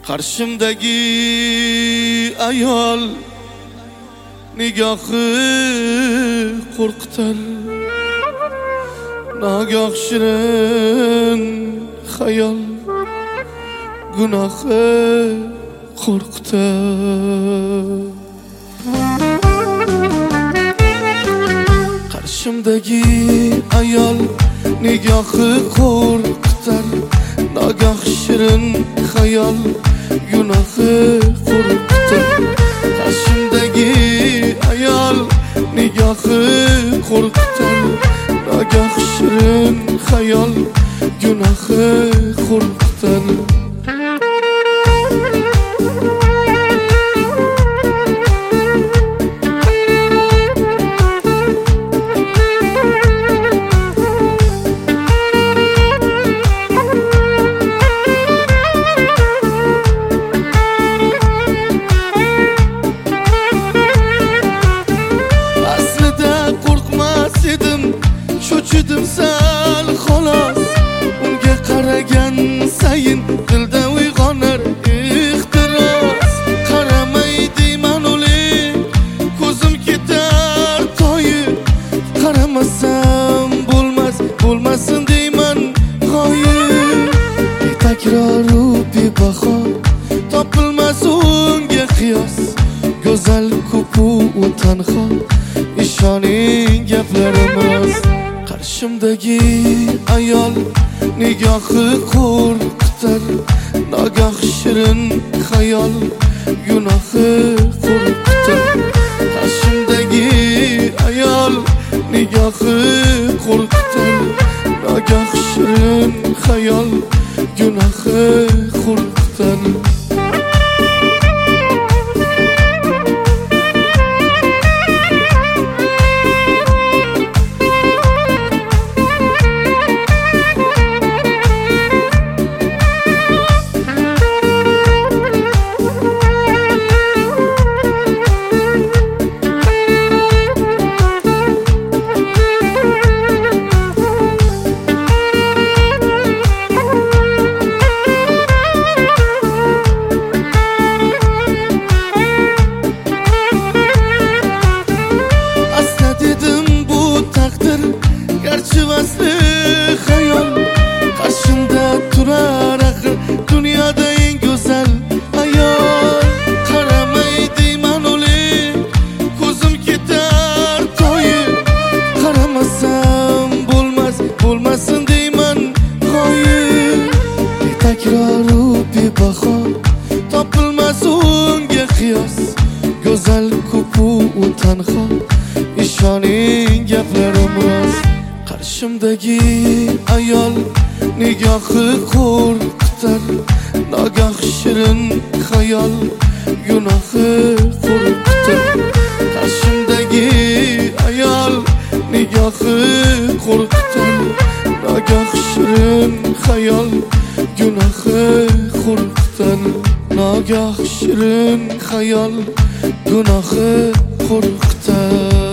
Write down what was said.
Qarshimdagi ayol nigohi qo'rqitar, nagoh shirin xayol gunohi qo'rqitar. Qarshimdagi ayol nigohi qo'rqitar, nagoh shirin xayol gunohi qo'rqitar. Qarshimdagi ayol nigohi qo'rqitar, nagoh shirin xayol gunohi qo'rqitar. Cho'chidim sal xolos, unga qaragan sayin dilda uyg'onar ehtiros. Qaramay deyman o'lik, ko'zim ketar toyib, qaramasam bo'lmasin deyman g'oyib. Takroru bebaho, topilmas unga qiyos, go'zal ko'pu u tanho, ishoning gaplarimiz. Qarshimdagi ayol nigohi qo'rqitar, nagoh shirin xayol gunohi qo'rqitar. Qarshimdagi ayol nigohi qo'rqitar, nagoh shirin xayol gunohi qo'rqitar. Garchi vasli xayol, qarshimda turar axir dunyoda eng go'zal ayol. Qaramay deyman o'lik, ko'zim ketar toyib, qaramasam bo'lmasin deyman g'oyib. Takroru bebaho, topilmas unga qiyos, go'zal ko'pu u tanho, ishoning gaplarimiz. Qarshimdagi ayol nigohi qo'rqitar, nagoh shirin xayol gunohi qo'rqitar. Qarshimdagi ayol nigohi qo'rqitar, nagoh shirin xayol gunohi qo'rqitar. Nagoh shirin xayol gunohi qo'rqitar.